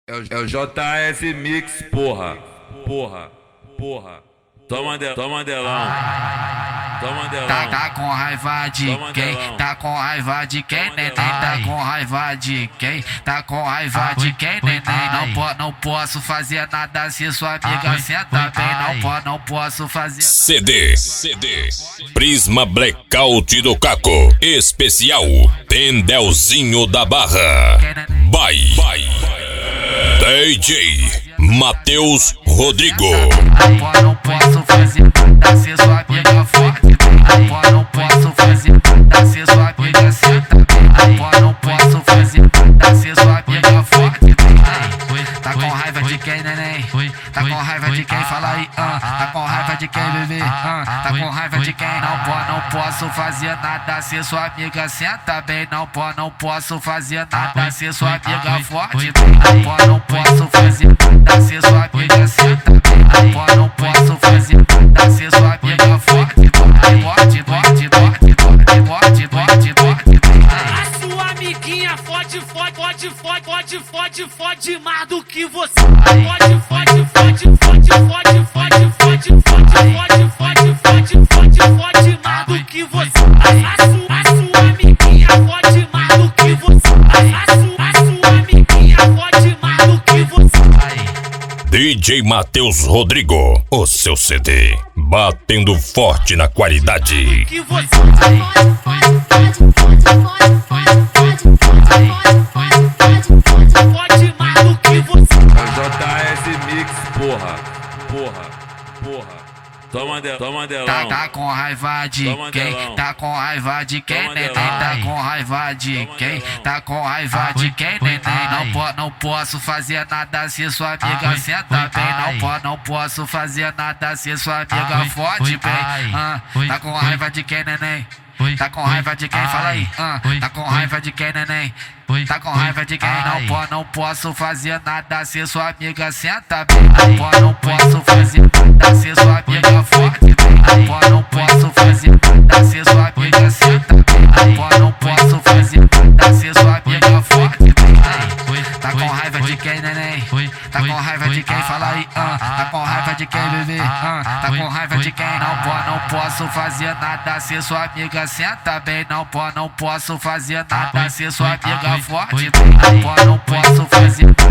É o JS Mix, porra. Toma delão. Toma delão. Tá com raiva de quem? Tá com raiva de quem, neném? Tá com raiva de quem? Tá com raiva de quem, neném? Não posso fazer nada se sua amiga senta bem. Não posso fazer CD Prisma Blackout do Caco. Especial Pendelzinho da Barra. By DJ Matheus Rodrigo. Não posso fazer nada se sua amiga forte. Não posso fazer nada se sua amiga senta bem. Não posso fazer nada se sua amiga forte. Tá com raiva de quem, neném? Tá com raiva de quem? Fala aí, tá com raiva de quem, bebê? Tá com raiva de quem? Não posso fazer nada se sua amiga senta bem. Não posso fazer nada se sua amiga forte. Não posso fazer nada se sua amiga senta bem. Não posso fazer nada se sua amiga forte. A sua amiguinha fode mais do que você. Fode mais do que você. A sua amiguinha fode mais do que você. A sua amiguinha fode mais do que você. DJ Matheus Rodrigo, o seu CD, batendo forte na qualidade. Que você fode mais do que você. É o JS Mix, porra. Toma delão. Tá com raiva de quem? Tá com raiva de quem, neném? Tá com raiva de quem? Tá com raiva de quem, neném? Não posso fazer nada se sua amiga senta bem. Não posso fazer nada se sua amiga fode bem. Tá com raiva de quem, neném? Tá com raiva de quem? Fala aí, tá com raiva de quem, neném? Tá com raiva de quem? Não posso fazer nada se sua amiga senta bem. Não posso fazer nada se sua amiga forte. Não posso fazer nada se sua amiga senta bem. Não posso fazer nada se sua amiga forte. Tá com raiva de quem, neném? Tá com raiva de quem? Fala aí, tá com raiva de quem, bebê? Tá com raiva de quem? Não posso fazer nada se sua amiga senta bem. Não posso fazer nada se sua amiga forte. Não posso fazer